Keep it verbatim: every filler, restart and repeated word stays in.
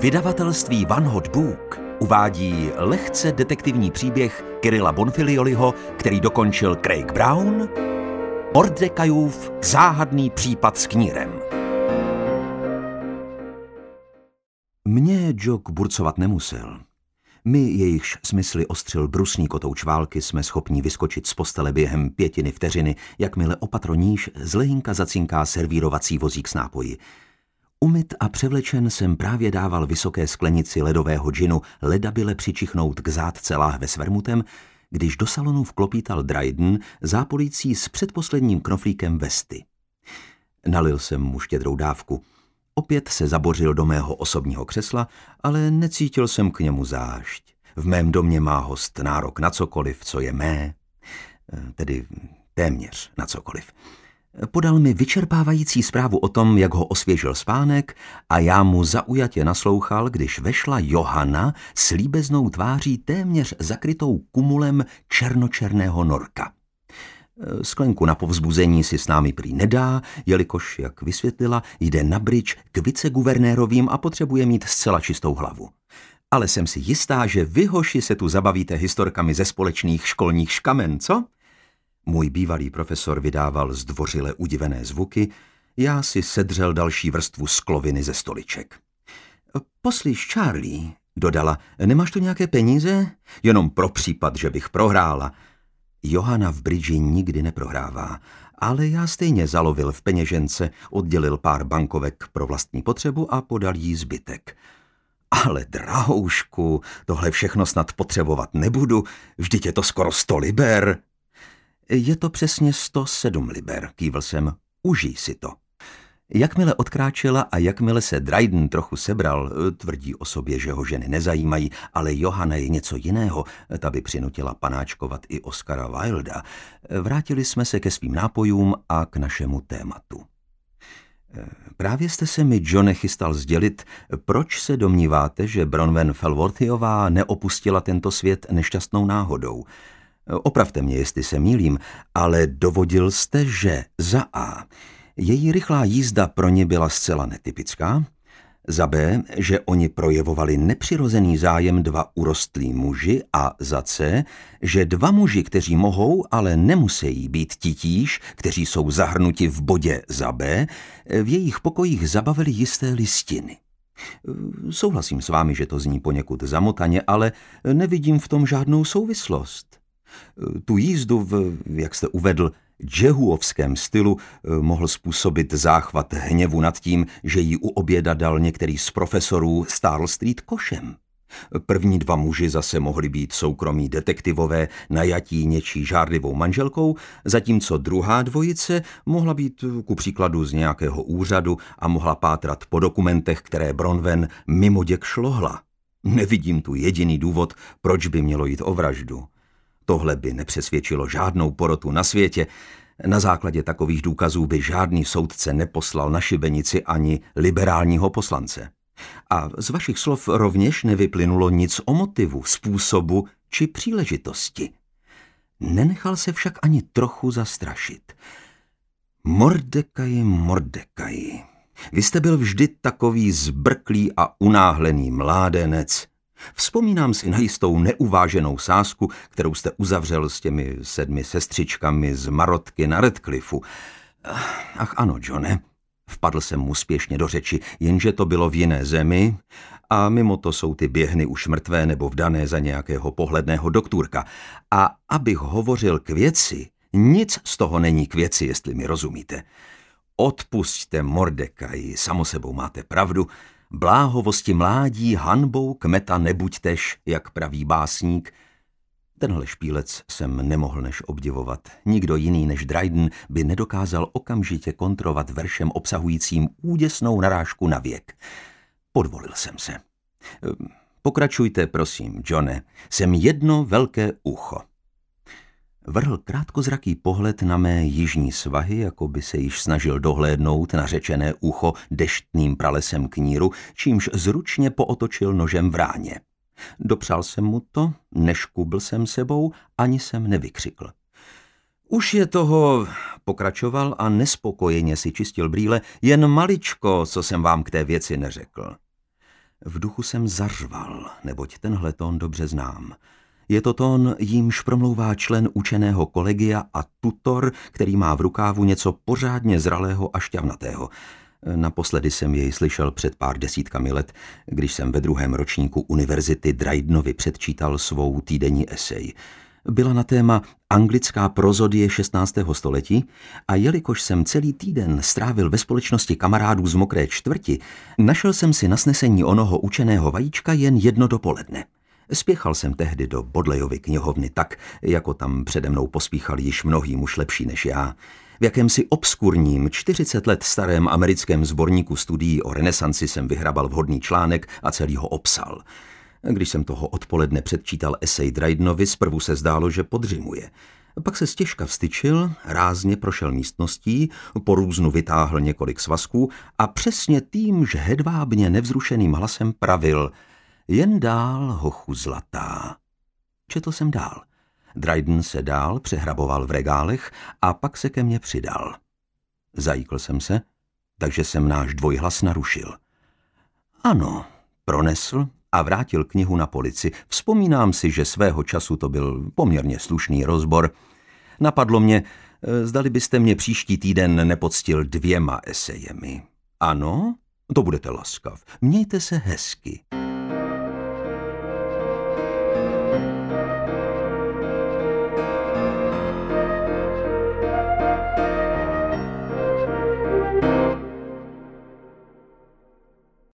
Vydavatelství One Hot Book uvádí lehce detektivní příběh Kirilla Bonfilioliho, který dokončil Craig Brown, Mordecaiův záhadný případ s knírem. Mě Jock burcovat nemusel. My, jejichž smysly ostřil brusný kotouč války, jsme schopni vyskočit z postele během pětiny vteřiny, jakmile opatroníž z lehínka zacinká servírovací vozík s nápoji. Umyt a převlečen jsem právě dával vysoké sklenici ledového džinu ledabyle přičichnout k zátce láhve s vermutem, když do salonu vklopítal Dryden, zápolící s předposledním knoflíkem vesty. Nalil jsem mu štědrou dávku. Opět se zabořil do mého osobního křesla, ale necítil jsem k němu zášť. V mém domě má host nárok na cokoliv, co je mé, tedy téměř na cokoliv. Podal mi vyčerpávající zprávu o tom, jak ho osvěžil spánek, a já mu zaujatě naslouchal, když vešla Johanna s líbeznou tváří téměř zakrytou kumulem černočerného norka. Sklenku na povzbuzení si s námi prý nedá, jelikož, jak vysvětlila, jde na bridge k viceguvernérovým a potřebuje mít zcela čistou hlavu. Ale jsem si jistá, že vy, hoši, se tu zabavíte historkami ze společných školních škamen, co? Můj bývalý profesor vydával zdvořile udivené zvuky, já si sedřel další vrstvu skloviny ze stoliček. Poslyš, Charlie, dodala, nemáš tu nějaké peníze? Jenom pro případ, že bych prohrála. Johanna v bridži nikdy neprohrává, ale já stejně zalovil v peněžence, oddělil pár bankovek pro vlastní potřebu a podal jí zbytek. Ale drahoušku, tohle všechno snad potřebovat nebudu, vždyť je to skoro sto liber. Je to přesně sto sedm liber, kývl jsem, užij si to. Jakmile odkráčela a jakmile se Dryden trochu sebral, tvrdí o sobě, že ho ženy nezajímají, ale Johanna je něco jiného, ta by přinutila panáčkovat i Oscara Wilda, vrátili jsme se ke svým nápojům a k našemu tématu. Právě jste se mi, Johne, chystal sdělit, proč se domníváte, že Bronwen Falworthyová neopustila tento svět nešťastnou náhodou. Opravte mě, jestli se mýlím, ale dovodil jste, že za A. Její rychlá jízda pro ně byla zcela netypická, za B, že oni projevovali nepřirozený zájem dva urostlí muži a za C, že dva muži, kteří mohou, ale nemusí být titíž, kteří jsou zahrnuti v bodě za B, v jejich pokojích zabavili jisté listiny. Souhlasím s vámi, že to zní poněkud zamotaně, ale nevidím v tom žádnou souvislost. Tu jízdu v, jak jste uvedl, džehuovském stylu mohl způsobit záchvat hněvu nad tím, že jí u oběda dal některý z profesorů Starl Street košem. První dva muži zase mohli být soukromí detektivové najatí něčí žárlivou manželkou, zatímco druhá dvojice mohla být ku příkladu z nějakého úřadu a mohla pátrat po dokumentech, které Bronwen mimoděk šlohla. Nevidím tu jediný důvod, proč by mělo jít o vraždu. Tohle by nepřesvědčilo žádnou porotu na světě. Na základě takových důkazů by žádný soudce neposlal na šibenici ani liberálního poslance. A z vašich slov rovněž nevyplynulo nic o motivu, způsobu či příležitosti. Nenechal se však ani trochu zastrašit. Mordecai, Mordecai, vy jste byl vždy takový zbrklý a unáhlený mládenec. Vzpomínám si na jistou neuváženou sázku, kterou jste uzavřel s těmi sedmi sestřičkami z Marotky na Redcliffu. Ach ano, Johne, vpadl jsem mu spěšně do řeči, jenže to bylo v jiné zemi a mimo to jsou ty běhny už mrtvé nebo vdané za nějakého pohledného doktorka. A abych hovořil k věci, nic z toho není k věci, jestli mi rozumíte. Odpusťte, Mordecai, samo sebou máte pravdu. Bláhovosti mládí hanbou kmeta nebuďtež, jak praví básník. Tenhle špílec jsem nemohl než obdivovat. Nikdo jiný než Dryden by nedokázal okamžitě kontrovat veršem obsahujícím úděsnou narážku na věk. Podvolil jsem se. Pokračujte, prosím, Johne. Jsem jedno velké ucho. Vrhl krátkozraký pohled na mé jižní svahy, jako by se již snažil dohlédnout na řečené ucho deštným pralesem kníru, čímž zručně pootočil nožem v ráně. Dopřál jsem mu to, neškubl jsem sebou, ani jsem nevykřikl. Už je toho, pokračoval a nespokojeně si čistil brýle, jen maličko, co jsem vám k té věci neřekl. V duchu jsem zařval, neboť tenhle tón dobře znám. Je to tón, jímž promlouvá člen učeného kolegia a tutor, který má v rukávu něco pořádně zralého a šťavnatého. Naposledy jsem jej slyšel před pár desítkami let, když jsem ve druhém ročníku univerzity Drydenovi předčítal svou týdenní esej. Byla na téma anglická prozodie šestnáctého století a jelikož jsem celý týden strávil ve společnosti kamarádů z Mokré čtvrti, našel jsem si na snesení onoho učeného vajíčka jen jedno dopoledne. Spěchal jsem tehdy do Bodleyovy knihovny tak, jako tam přede mnou pospíchali již mnohý muž lepší než já. V jakémsi obskurním, čtyřicet let starém americkém sborníku studií o renesanci jsem vyhrabal vhodný článek a celý ho obsal. Když jsem toho odpoledne předčítal esej Drydenovi, zprvu se zdálo, že podřimuje. Pak se stěžka vstyčil, rázně prošel místností, po různu vytáhl několik svazků a přesně týmž hedvábně nevzrušeným hlasem pravil: jen dál, hochu zlatá. Četl jsem dál. Dryden se dál přehraboval v regálech a pak se ke mně přidal. Zajíkl jsem se, takže jsem náš dvojhlas narušil. Ano, pronesl a vrátil knihu na polici. Vzpomínám si, že svého času to byl poměrně slušný rozbor. Napadlo mě, zdali byste mě příští týden nepoctil dvěma esejemi. Ano, to budete laskav. Mějte se hezky.